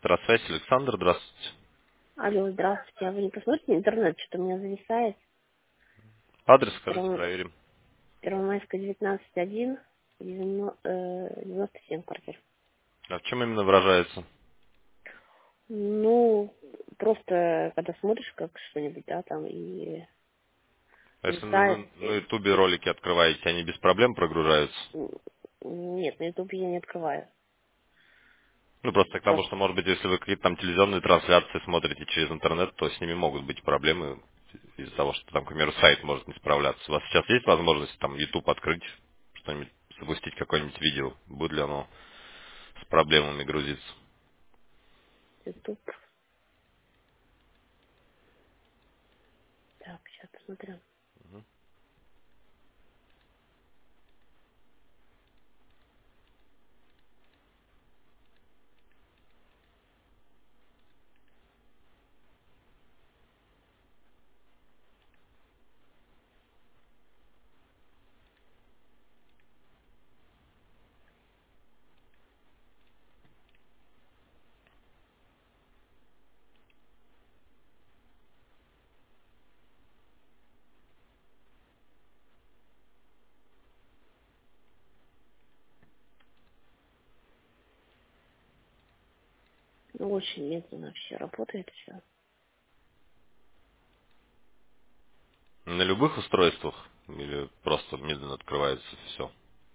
Интеросвязь, Александр, здравствуйте. Алло, здравствуйте. А вы не посмотрите интернет, что у меня зависает? Адрес скажите, Перво- проверим. Первомайская, 19-1, 97 квартир. А в чем именно выражается? Ну, просто когда смотришь как что-нибудь, да, там, и А если зависает. вы на Ютубе ролики открываете, они без проблем прогружаются? Нет, на YouTube я не открываю. Ну, просто к тому, Просто что, может быть, если вы какие-то там телевизионные трансляции смотрите через интернет, то с ними могут быть проблемы из-за того, что там, к примеру, сайт может не справляться. У вас сейчас есть возможность там YouTube открыть, что-нибудь, запустить какое-нибудь видео? Будет ли оно с проблемами грузиться? YouTube. Так, сейчас посмотрю. Ну, очень медленно вообще работает все. На любых устройствах или просто медленно открывается все?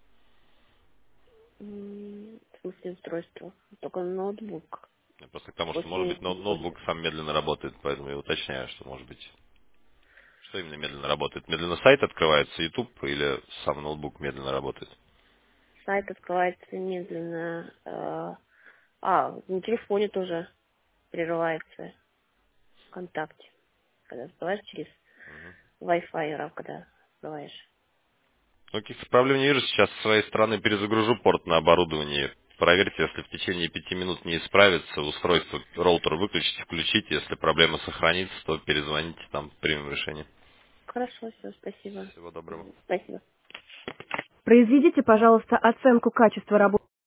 В смысле устройство. Только ноутбук. Просто к тому, что, может быть, 8 ноутбук сам медленно работает, поэтому я уточняю, что, может быть, что именно медленно работает. Медленно сайт открывается, YouTube, или сам ноутбук медленно работает? сайт открывается медленно. На телефоне тоже прерывается ВКонтакте. Когда открываешь через Wi-Fi, когда открываешь. Ну, каких-то проблем не вижу. Сейчас с своей стороны перезагружу порт на оборудовании. Проверьте, если в течение 5 минут не исправится, устройство, роутер выключите, включите. Если проблема сохранится, то перезвоните, там примем решение. Хорошо, все, спасибо. Всего доброго. Спасибо. Произведите, пожалуйста, оценку качества работы.